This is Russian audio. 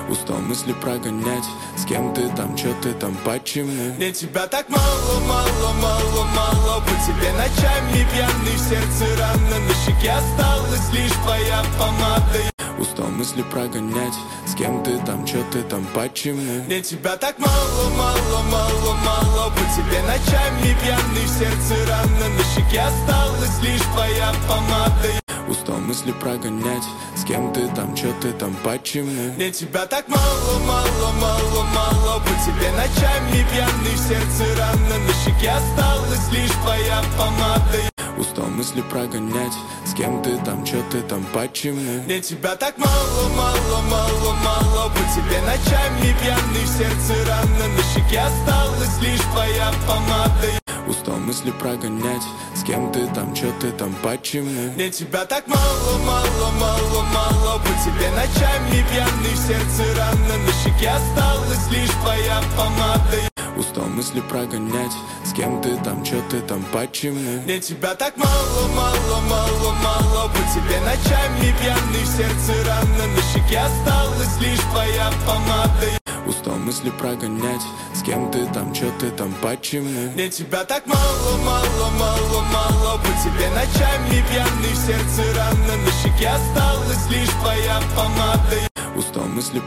Устал мысли прогонять. С кем ты там, чё ты там, почему? Мне тебя так мало, мало, мало, мало. По тебе ночами пьяный, в сердце рано. На щеке осталась лишь твоя помада. Устал мысли прогонять. С кем ты там, чё ты там, почему? Мне тебя так мало, мало, мало, мало. По тебе ночами пьяный, в сердце рано. На щеке осталась лишь твоя помада. Устал мысли прогонять. С кем ты там, чё ты там, почему? Мне тебя так мало, мало, мало, мало. По тебе ночами пьяный, в сердце рано. На щеке осталась лишь твоя помада. Устал мысли прогонять. С кем ты там, чё ты там, почему? Мне тебя так мало, мало, мало, мало. По тебе ночами пьяный, в сердце рано. На щеке осталась лишь твоя помада. Устал мысли прогонять. С кем ты там, чё ты там, почему? Мне тебя так мало, мало, мало, мало. По тебе ночами пьяный, в сердце рано. На щеке осталась лишь твоя помада. Устал мысли прогонять. С кем ты там, чё ты там, почему? Мне тебя так мало, мало, мало, мало. По тебе ночами пьяный, в сердце рано. На щеке осталась лишь твоя помада. Устал мысли прогонять. С кем ты там, чё ты там, почему? Мне тебя так мало, мало, мало, мало. По тебе ночами пьяный, в сердце рано. На щеке осталась лишь твоя помада. Устал мысли